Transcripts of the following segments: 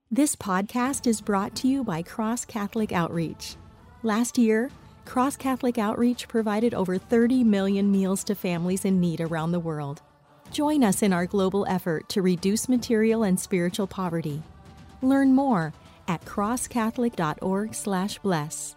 This podcast is brought to you by Cross Catholic Outreach. Last year, Cross Catholic Outreach provided over 30 million meals to families in need around the world. Join us in our global effort to reduce material and spiritual poverty. Learn more at crosscatholic.org/bless.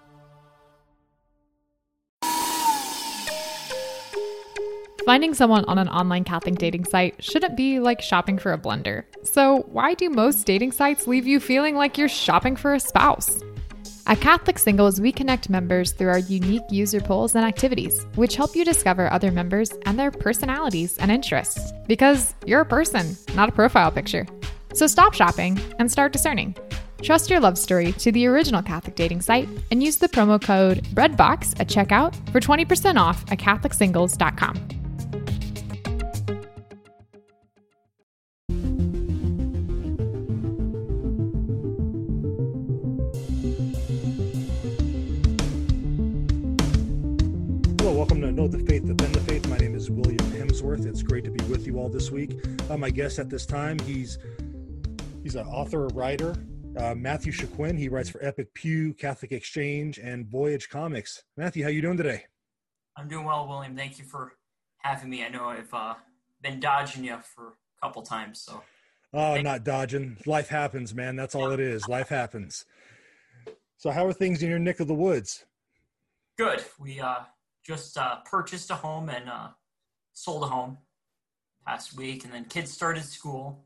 Finding someone on an online Catholic dating site shouldn't be like shopping for a blender. So why do most dating sites leave you feeling like you're shopping for a spouse? At Catholic Singles, we connect members through our unique user polls and activities, which help you discover other members and their personalities and interests. Because you're a person, not a profile picture. So stop shopping and start discerning. Trust your love story to the original Catholic dating site and use the promo code BREADBOX at checkout for 20% off at CatholicSingles.com. Welcome to Know the Faith, Defend the Faith. My name is William Hemsworth. It's great to be with you all this week. My guest at this time, he's an author, a writer, Matthew Shaquin. He writes for Epic Pew, Catholic Exchange, and Voyage Comics. Matthew, how you doing today? I'm doing well, William. Thank you for having me. I know I've been dodging you for a couple times. So. Oh, not dodging. Life happens, man. That's all it is. Life happens. So how are things in your neck of the woods? Good. We just purchased a home and sold a home past week, and then kids started school.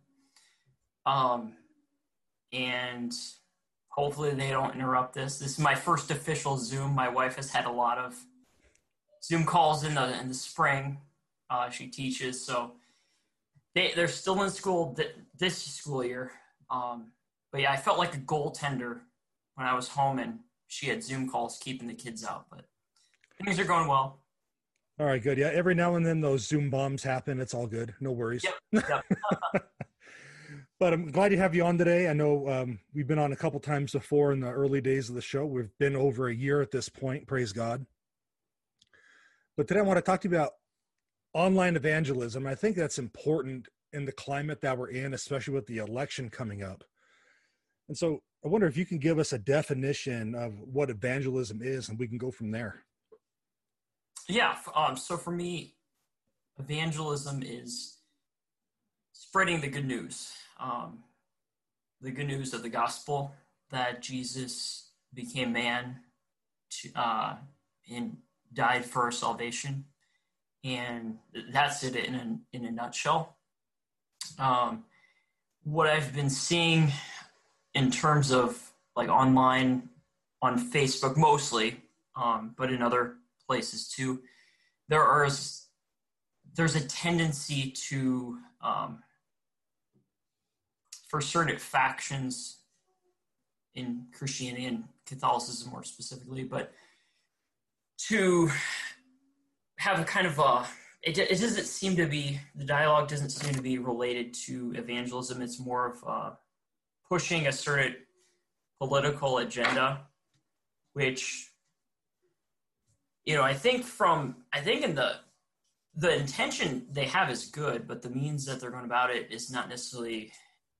And hopefully they don't interrupt this. This is my first official Zoom. My wife has had a lot of Zoom calls in the spring. She teaches, so they're still in school this school year. But yeah, I felt like a goaltender when I was home and she had Zoom calls keeping the kids out, but things are going well. All right, good. Yeah, every now and then those Zoom bombs happen. It's all good. No worries. Yep. But I'm glad to have you on today. I know we've been on a couple times before in the early days of the show. We've been over a year at this point. Praise God. But today I want to talk to you about online evangelism. I think that's important in the climate that we're in, especially with the election coming up. And so I wonder if you can give us a definition of what evangelism is, and we can go from there. Yeah. So for me, evangelism is spreading the good news. The good news of the gospel that Jesus became man and died for our salvation. And that's it in a nutshell. What I've been seeing in terms of like online on Facebook mostly, but in other places too, there's a tendency to for certain factions in Christianity and Catholicism more specifically, but to have a kind of it doesn't seem to be, the dialogue doesn't seem to be related to evangelism. It's more of pushing a certain political agenda, which, I think in the intention they have is good, but the means that they're going about it is not necessarily,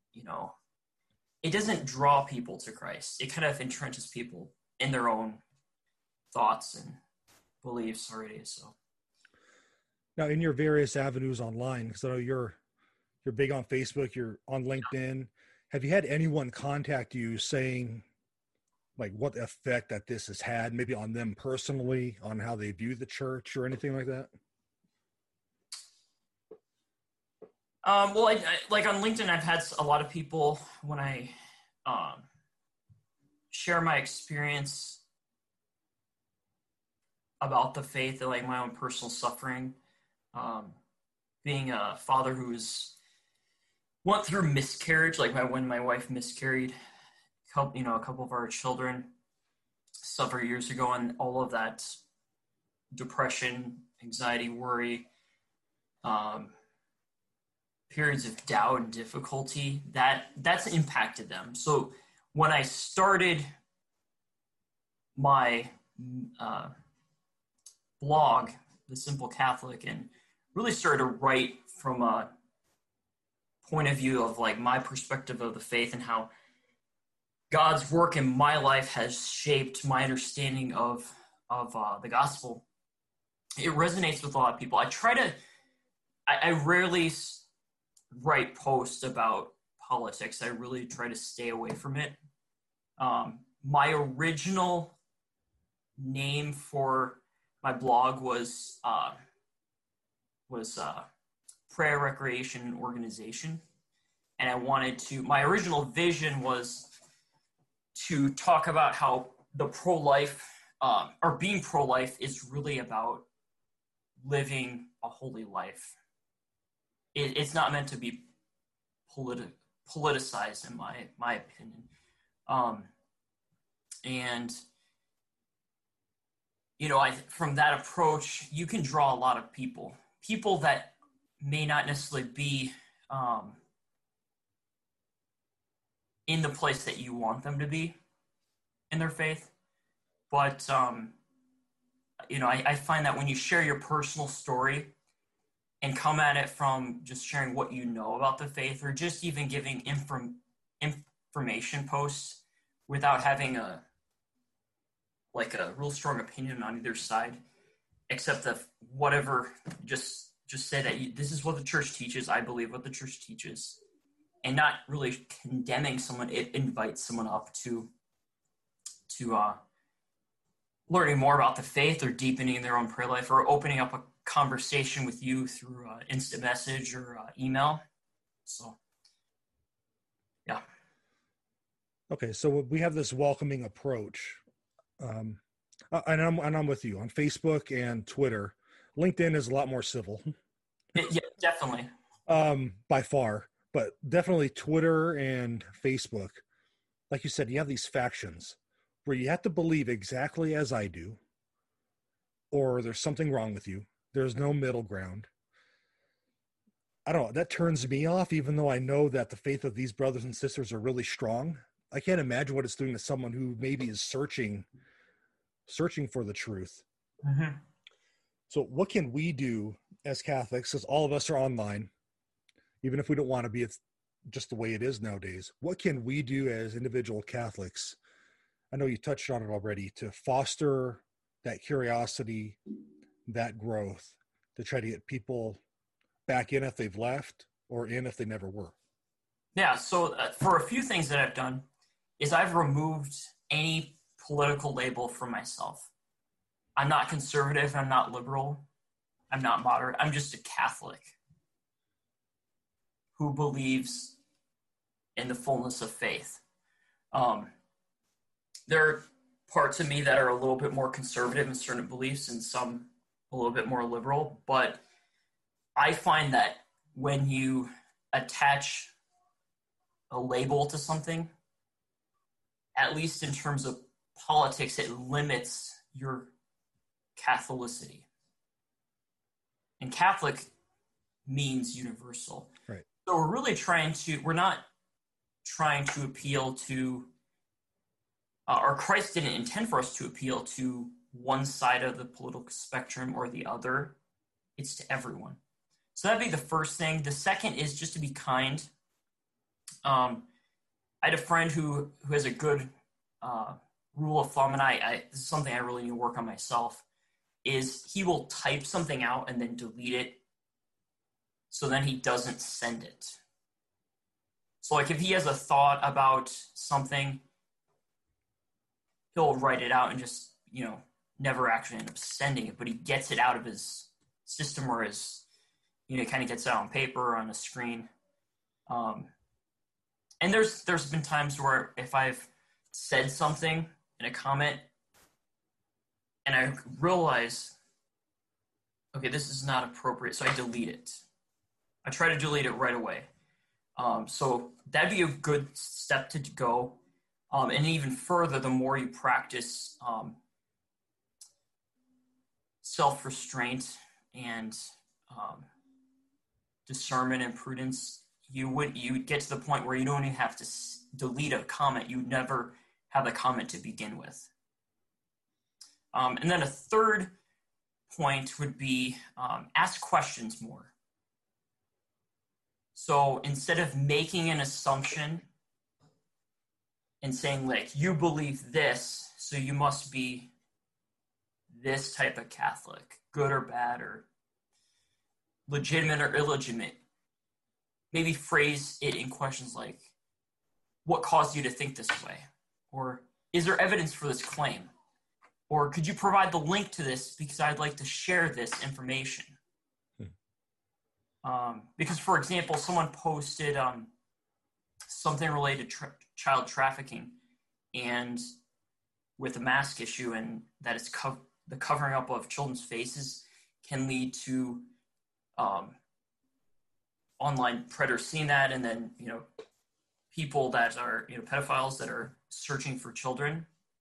it doesn't draw people to Christ. It kind of entrenches people in their own thoughts and beliefs already. So now, in your various avenues online, because I know you're big on Facebook, you're on LinkedIn. Have you had anyone contact you saying, like, what effect that this has had, maybe on them personally, on how they view the church or anything like that? Well, I like on LinkedIn, I've had a lot of people when I share my experience about the faith and like my own personal suffering, being a father went through miscarriage, like when my wife miscarried, a couple of our children several years ago, and all of that depression, anxiety, worry, periods of doubt and difficulty, that's impacted them. So when I started my blog, The Simple Catholic, and really started to write from a point of view of like my perspective of the faith and how God's work in my life has shaped my understanding of the gospel. It resonates with a lot of people. I rarely write posts about politics. I really try to stay away from it. My original name for my blog was Prayer Recreation Organization. And my original vision was to talk about how the pro-life, or being pro-life is really about living a holy life. It's not meant to be politicized, in my opinion. And, from that approach, you can draw a lot of people that may not necessarily be in the place that you want them to be in their faith. But, I find that when you share your personal story and come at it from just sharing what you know about the faith, or just even giving information posts without having a real strong opinion on either side, except that whatever, just say that this is what the church teaches, I believe what the church teaches, and not really condemning someone, it invites someone up to learning more about the faith, or deepening their own prayer life, or opening up a conversation with you through instant message or email. So, yeah. Okay, so we have this welcoming approach, and I'm with you on Facebook and Twitter. LinkedIn is a lot more civil. Yeah, definitely. By far, but definitely Twitter and Facebook. Like you said, you have these factions where you have to believe exactly as I do, or there's something wrong with you. There's no middle ground. I don't know. That turns me off, even though I know that the faith of these brothers and sisters are really strong. I can't imagine what it's doing to someone who maybe is searching for the truth. Mm-hmm. So what can we do as Catholics, because all of us are online, even if we don't want to be, it's just the way it is nowadays. What can we do as individual Catholics? I know you touched on it already, to foster that curiosity, that growth, to try to get people back in if they've left, or in if they never were. Yeah, so for a few things that I've done is I've removed any political label from myself. I'm not conservative, I'm not liberal, I'm not moderate, I'm just a Catholic who believes in the fullness of faith. There are parts of me that are a little bit more conservative in certain beliefs, and some a little bit more liberal, but I find that when you attach a label to something, at least in terms of politics, it limits your Catholicity. And Catholic means universal. Right. So we're not trying to appeal to, or Christ didn't intend for us to appeal to one side of the political spectrum or the other. It's to everyone. So that'd be the first thing. The second is just to be kind. I had a friend who has a good rule of thumb, and this is something I really need to work on myself, is he will type something out and then delete it, so then he doesn't send it. So like if he has a thought about something, he'll write it out and just, never actually end up sending it, but he gets it out of his system, or his, he kind of gets it on paper or on a screen. And there's been times where if I've said something in a comment and I realize, okay, this is not appropriate, so I delete it. I try to delete it right away. So that'd be a good step to go. And even further, the more you practice self-restraint and discernment and prudence, you would get to the point where you don't even have to delete a comment. You never have a comment to begin with. And then a third point would be ask questions more. So instead of making an assumption and saying like, you believe this, so you must be this type of Catholic, good or bad or legitimate or illegitimate. Maybe phrase it in questions like, what caused you to think this way? Or is there evidence for this claim? Or could you provide the link to this because I'd like to share this information? Because, for example, someone posted something related to child trafficking and with the mask issue, and that it's the covering up of children's faces can lead to online predators seeing that, and then, people that are, pedophiles that are searching for children,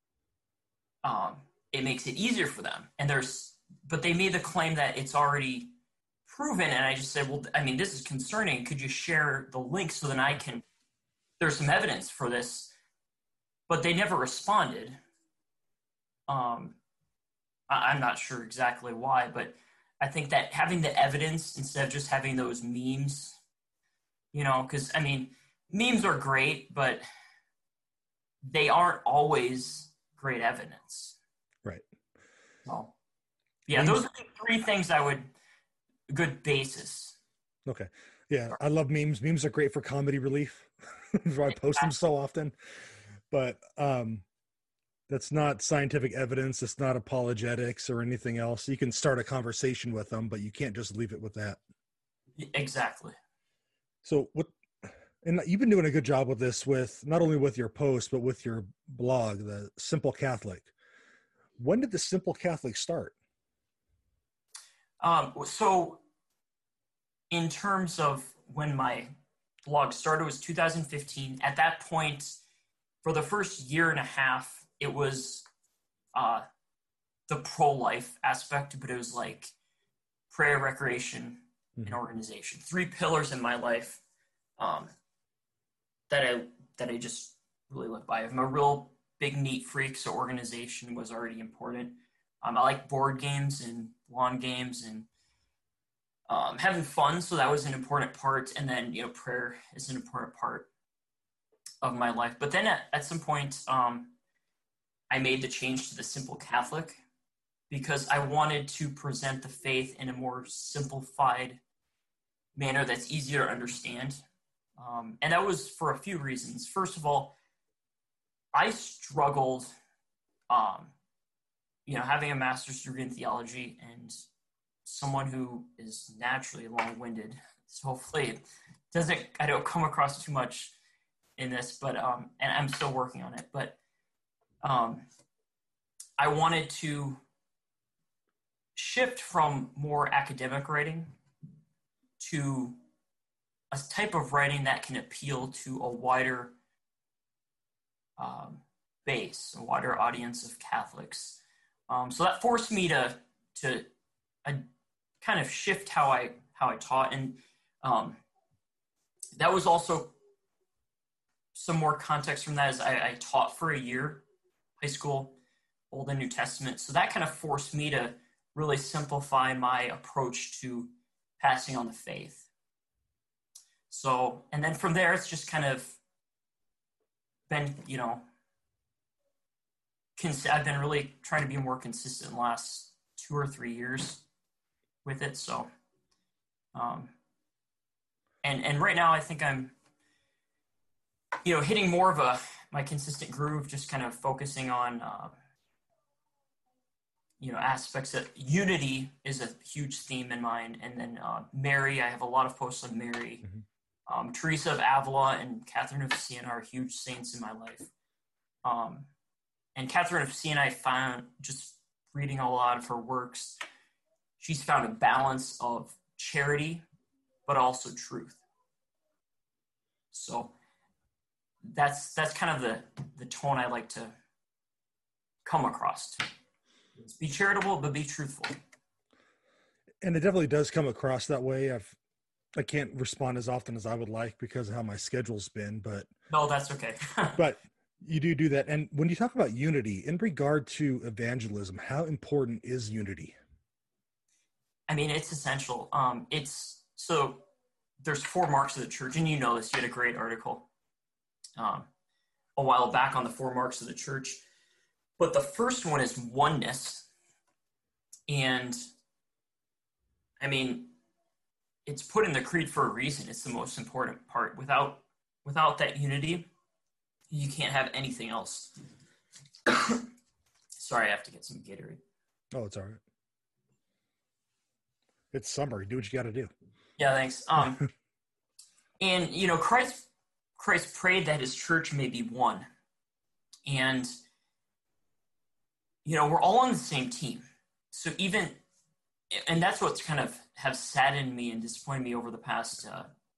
it makes it easier for them. But they made the claim that it's already proven, and I just said, well, I mean, this is concerning. Could you share the link so then there's some evidence for this? But they never responded. I'm not sure exactly why, but I think that having the evidence instead of just having those memes, because, I mean, memes are great, but they aren't always great evidence. Right. So, yeah, those are the three things good basis. Okay. Yeah, I love memes. Memes are great for comedy relief. I post them so often. But that's not scientific evidence. It's not apologetics or anything else. You can start a conversation with them, but you can't just leave it with that. Exactly. So and you've been doing a good job with this, with not only with your post, but with your blog, The Simple Catholic. When did The Simple Catholic start? So in terms of when my blog started, it was 2015. At that point, for the first year and a half, it was the pro-life aspect, but it was like prayer, recreation, and organization. 3 pillars in my life that I just really live by. I'm a real big neat freak, so organization was already important. I like board games and lawn games and having fun, so that was an important part. And then, prayer is an important part of my life. But then at some point, I made the change to The Simple Catholic because I wanted to present the faith in a more simplified manner that's easier to understand. And that was for a few reasons. First of all, I struggled, having a master's degree in theology and someone who is naturally long-winded. So hopefully I don't come across too much in this, but, and I'm still working on it, but I wanted to shift from more academic writing to a type of writing that can appeal to a wider base, a wider audience of Catholics. So that forced me to kind of shift how I taught, and that was also some more context from that. Is I taught for a year, high school, Old and New Testament. So that kind of forced me to really simplify my approach to passing on the faith. So, and then from there, it's just kind of been, I've been really trying to be more consistent in the last 2 or 3 years with it. So, and right now I think I'm, hitting more of my consistent groove, just kind of focusing on, aspects that unity is a huge theme in mine. And then Mary, I have a lot of posts on Mary. Teresa of Avila and Catherine of Siena are huge saints in my life. And Catherine of Siena, I found, just reading a lot of her works, she's found a balance of charity, but also truth. So that's kind of the tone I like to come across. Be charitable, but be truthful. And it definitely does come across that way. I can't respond as often as I would like because of how my schedule's been, but no, that's okay. But you do that. And when you talk about unity in regard to evangelism, how important is unity? I mean, it's essential. So there's 4 marks of the church, and this. You had a great article a while back on the 4 marks of the church. But the first one is oneness. And I mean, it's put in the creed for a reason. It's the most important part. Without that unity, you can't have anything else. Sorry, I have to get some Gatorade. Oh, it's all right. It's summer. Do what you got to do. Yeah, thanks. And, you know, Christ prayed that his church may be one. And, you know, we're all on the same team. So and that's what's kind of have saddened me and disappointed me over the past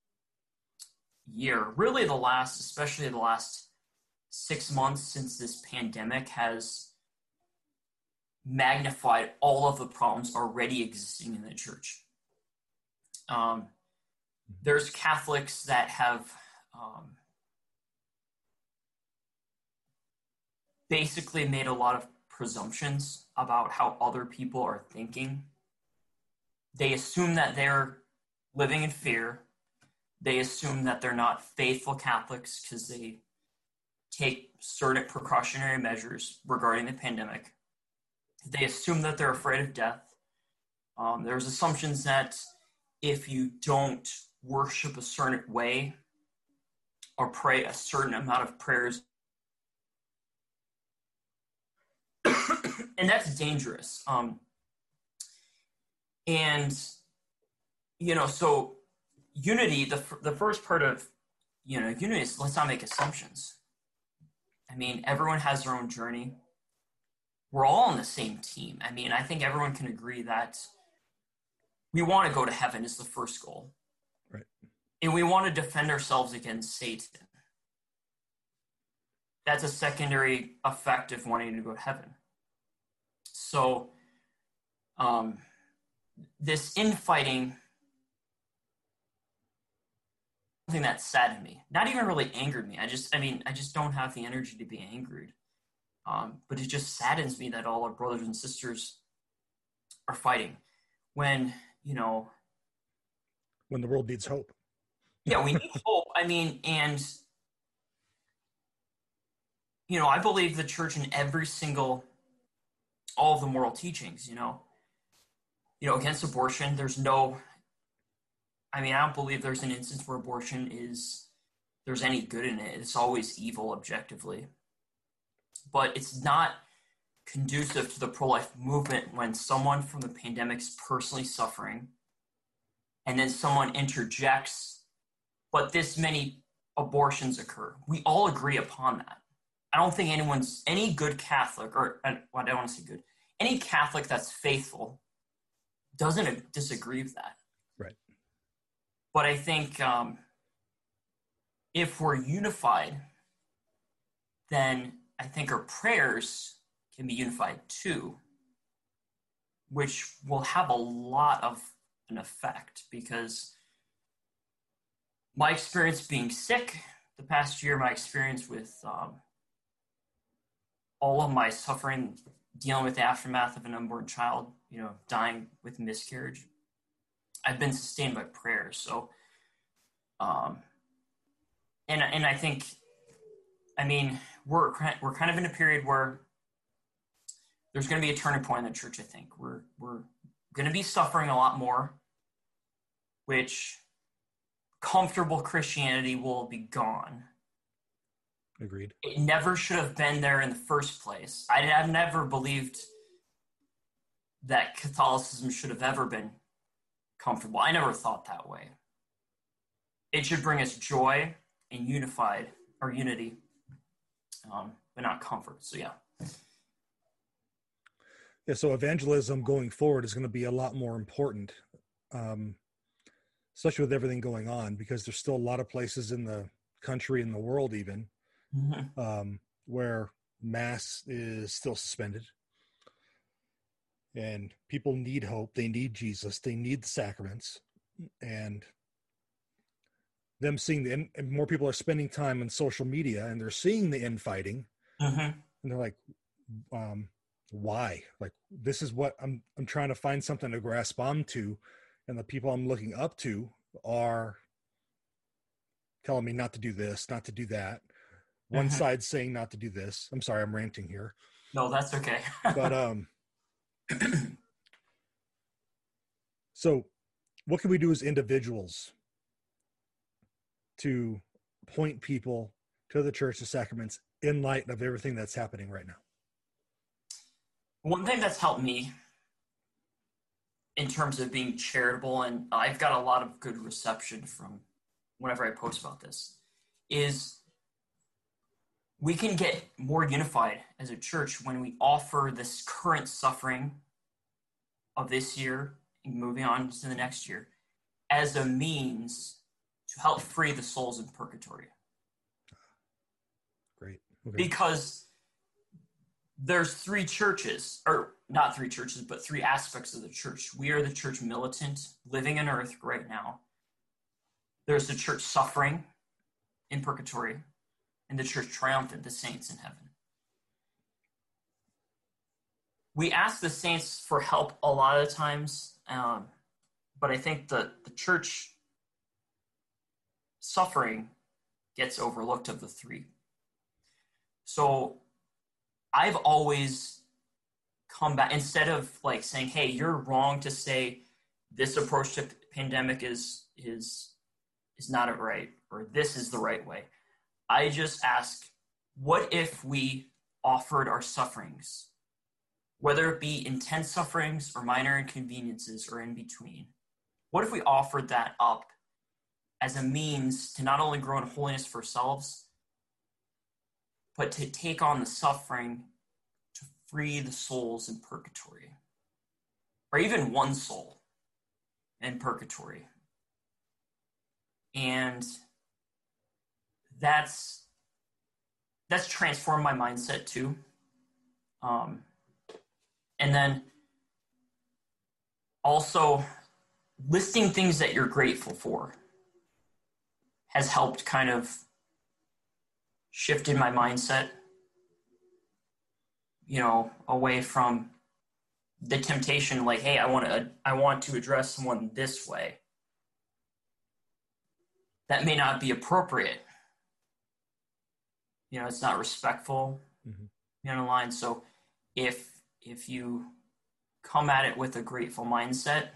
year. Really especially the last 6 months since this pandemic has magnified all of the problems already existing in the church. There's Catholics that have basically made a lot of presumptions about how other people are thinking. They assume that they're living in fear. They assume that they're not faithful Catholics because they take certain precautionary measures regarding the pandemic. They assume that they're afraid of death. There's assumptions that if you don't worship a certain way or pray a certain amount of prayers, and that's dangerous. And, you know, so unity, the first part of, you know, unity is let's not make assumptions. I mean, everyone has their own journey. We're all on the same team. I mean, I think everyone can agree that we want to go to heaven is the first goal. Right. And we want to defend ourselves against Satan. That's a secondary effect of wanting to go to heaven. So, this infighting, something that saddened me. Not even really angered me. I just don't have the energy to be angered. But it just saddens me that all our brothers and sisters are fighting when, you know, when the world needs hope. Yeah, we need hope. I mean, and, you know, I believe the church in all of the moral teachings, you know, against abortion, I don't believe there's an instance where there's any good in it. It's always evil objectively. But it's not conducive to the pro-life movement when someone from the pandemic's personally suffering and then someone interjects, but this many abortions occur. We all agree upon that. I don't think any good Catholic, or I don't want to say good, any Catholic that's faithful doesn't disagree with that. Right. But I think if we're unified, then I think our prayers can be unified too, which will have a lot of an effect, because my experience being sick the past year, my experience with all of my suffering, dealing with the aftermath of an unborn child, you know, dying with miscarriage, I've been sustained by prayer. So, and I think, I mean, we're kind of in a period where there's going to be a turning point in the church. I think we're going to be suffering a lot more, which comfortable Christianity will be gone. Agreed. It never should have been there in the first place. I've never believed that Catholicism should have ever been comfortable. I never thought that way. It should bring us joy and unity, but not comfort. So yeah. Yeah. So evangelism going forward is going to be a lot more important, especially with everything going on, because there's still a lot of places in the country and the world even where mass is still suspended, and people need hope. They need Jesus. They need the sacraments, and them seeing and more people are spending time on social media, and they're seeing the infighting, and they're like, why? Like, this is what I'm trying to find something to grasp onto, and the people I'm looking up to are telling me not to do this, not to do that. one side saying not to do this. I'm sorry, I'm ranting here. No, that's okay. But so what can we do as individuals to point people to the Church of Sacraments in light of everything that's happening right now? One thing that's helped me in terms of being charitable, and I've got a lot of good reception from whenever I post about this, is we can get more unified as a church when we offer this current suffering of this year and moving on to the next year as a means to help free the souls in purgatory. Great. Okay. Because there's three churches, or not three churches, but three aspects of the church. We are the church militant, living in earth right now. There's the church suffering in purgatory, and the church triumphant, the saints in heaven. We ask the saints for help a lot of times, but I think the church suffering gets overlooked of the three. So I've always come back, instead of like saying, hey, you're wrong to say this approach to pandemic is not right, or this is the right way. I just ask, what if we offered our sufferings, whether it be intense sufferings or minor inconveniences or in between? What if we offered that up as a means to not only grow in holiness for ourselves, but to take on the suffering to free the souls in purgatory, or even one soul in purgatory? And that's transformed my mindset too. And then also listing things that you're grateful for has helped kind of shifted my mindset, away from the temptation, like, hey, I want to address someone this way. That may not be appropriate. It's not respectful, line. So if you come at it with a grateful mindset,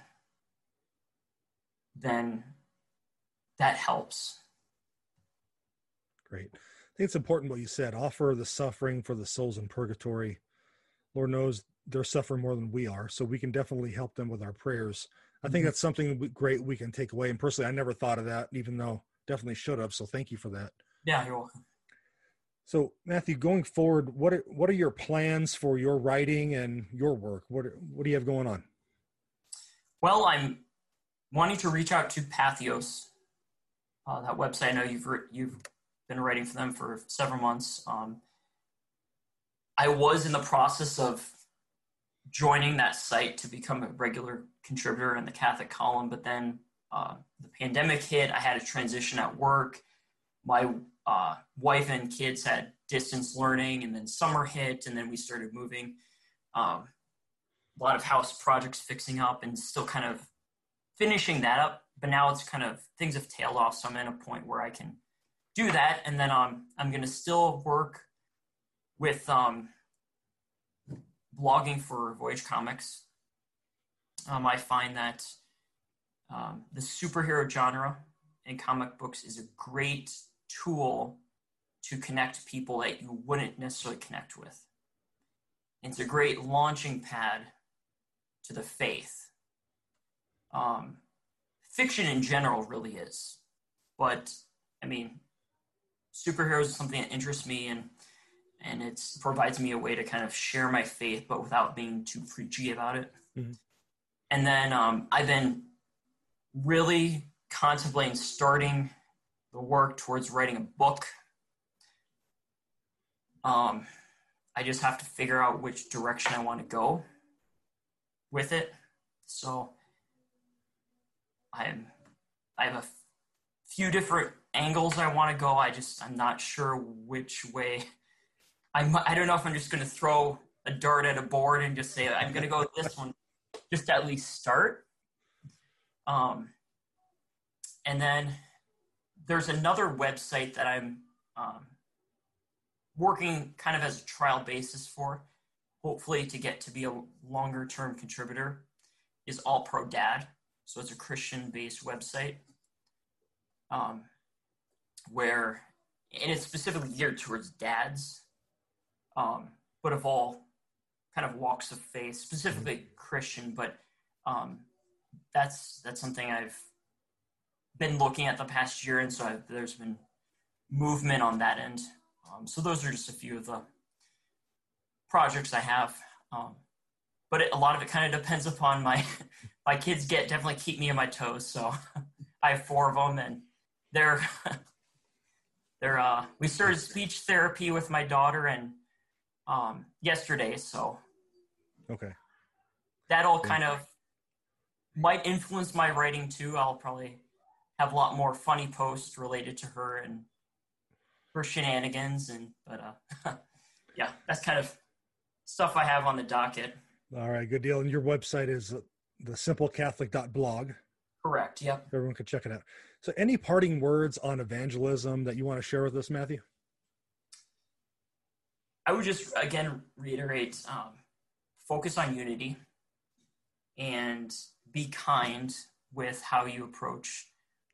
then that helps. Great. I think it's important what you said. Offer the suffering for the souls in purgatory. Lord knows they're suffering more than we are, so we can definitely help them with our prayers. I think that's something great we can take away. And personally, I never thought of that, even though definitely should have. So thank you for that. Yeah, you're welcome. So Matthew, going forward, what are your plans for your writing and your work? What do you have going on? Well, I'm wanting to reach out to Patheos, that website. I know you've been writing for them for several months. I was in the process of joining that site to become a regular contributor in the Catholic column, but then the pandemic hit. I had a transition at work. My wife and kids had distance learning, and then summer hit, and then we started moving. A lot of house projects fixing up and still kind of finishing that up, but now it's kind of, things have tailed off, so I'm at a point where I can do that. And then I'm going to still work with blogging for Voyage Comics. I find that the superhero genre in comic books is a great tool to connect people that you wouldn't necessarily connect with. It's a great launching pad to the faith. Fiction in general really is, but I mean, superheroes is something that interests me, and it provides me a way to kind of share my faith, but without being too preachy about it. Mm-hmm. And then I've been really contemplating starting the work towards writing a book. I just have to figure out which direction I want to go with it. So I have a few different angles I want to go. I'm not sure which way. I don't know if I'm just going to throw a dart at a board and just say, I'm going to go with this one, just to at least start. And then there's another website that I'm working kind of as a trial basis for, hopefully to get to be a longer term contributor, is All Pro Dad. So it's a Christian-based website and it's specifically geared towards dads, but of all kind of walks of faith, specifically Christian. But that's something I've been looking at the past year, and so there's been movement on that end. So those are just a few of the projects I have. But a lot of it kind of depends upon my kids definitely keep me on my toes. So I have 4 of them, and they're we started speech therapy with my daughter and yesterday. So okay, that'll kind of might influence my writing too. I'll probably have a lot more funny posts related to her and her shenanigans, but yeah, that's kind of stuff I have on the docket. All right, good deal. And your website is thesimplecatholic.blog. Correct. Yep. Everyone can check it out. So any parting words on evangelism that you want to share with us, Matthew? I would just, again, reiterate, focus on unity and be kind with how you approach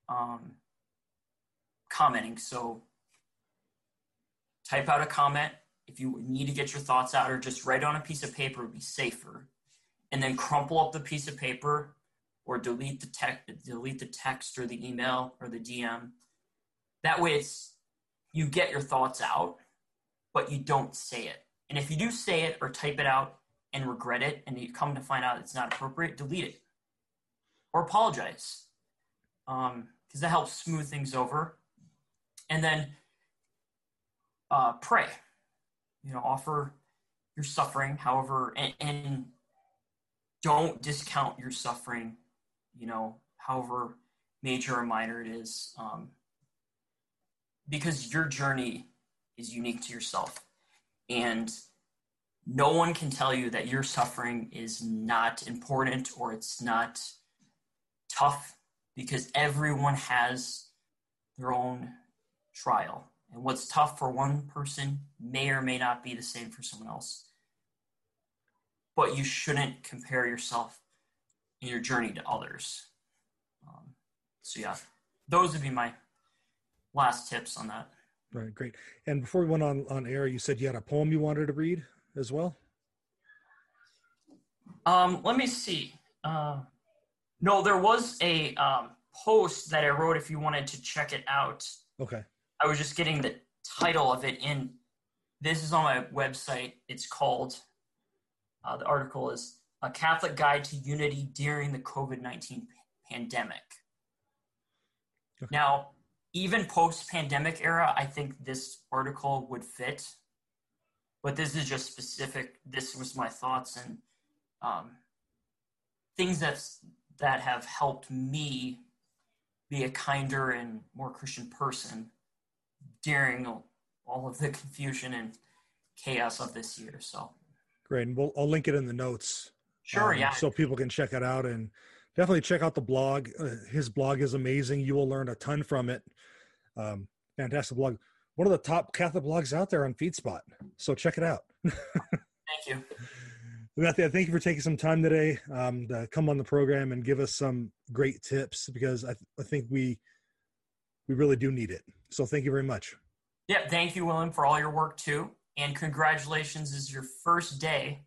commenting. So type out a comment. If you need to get your thoughts out, or just write on a piece of paper would be safer. And then crumple up the piece of paper or delete the text or the email or the DM. That way you get your thoughts out, but you don't say it. And if you do say it or type it out and regret it, and you come to find out it's not appropriate, delete it or apologize, because that helps smooth things over. And then pray. Offer your suffering, however, and don't discount your suffering, however major or minor it is, because your journey is unique to yourself. And no one can tell you that your suffering is not important or it's not tough, because everyone has their own trial. And what's tough for one person may or may not be the same for someone else. But you shouldn't compare yourself in your journey to others. So yeah, those would be my last tips on that. Right, great. And before we went on air, you said you had a poem you wanted to read as well? Let me see. No, there was a post that I wrote if you wanted to check it out. Okay. I was just getting the title of it in. This is on my website. It's called, the article is A Catholic Guide to Unity During the COVID-19 Pandemic. Okay. Now, even post-pandemic era, I think this article would fit. But this is just specific. This was my thoughts and things that have helped me be a kinder and more Christian person during all of the confusion and chaos of this year. So great. And I'll link it in the notes. Sure. Yeah. So people can check it out, and definitely check out the blog. His blog is amazing. You will learn a ton from it. Fantastic blog. One of the top Catholic blogs out there on FeedSpot. So check it out. Thank you. Matthew, thank you for taking some time today to come on the program and give us some great tips, because I think we really do need it. So thank you very much. Yeah, thank you, William, for all your work too. And congratulations, this is your first day.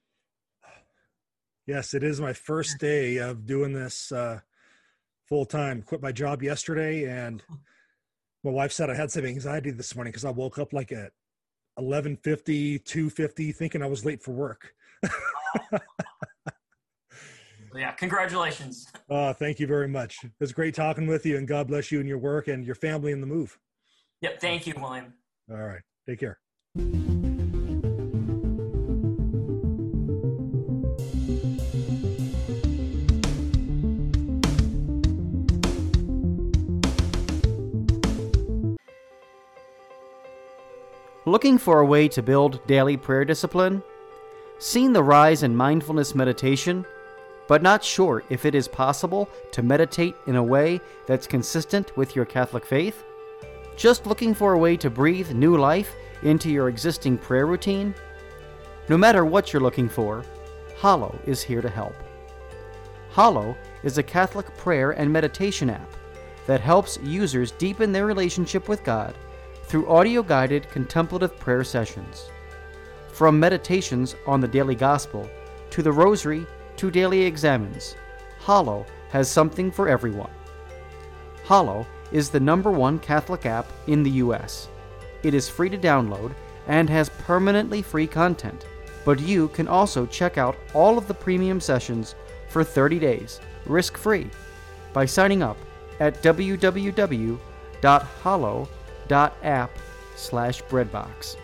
Yes, it is my first day of doing this full time. Quit my job yesterday, and my wife said I had some anxiety this morning because I woke up like at 11:50, 2:50, thinking I was late for work. Yeah, congratulations. Thank you very much. It was great talking with you, and God bless you and your work and your family in the move. Yep, thank you, William. All right, take care. Looking for a way to build daily prayer discipline? Seen the rise in mindfulness meditation, but not sure if it is possible to meditate in a way that's consistent with your Catholic faith? Just looking for a way to breathe new life into your existing prayer routine? No matter what you're looking for, Hallow is here to help. Hallow is a Catholic prayer and meditation app that helps users deepen their relationship with God through audio-guided contemplative prayer sessions. From meditations on the daily gospel to the rosary to daily examens, Hallow has something for everyone. Hallow is the #1 Catholic app in the U.S. It is free to download and has permanently free content, but you can also check out all of the premium sessions for 30 days, risk-free, by signing up at www.hallow.app/breadbox.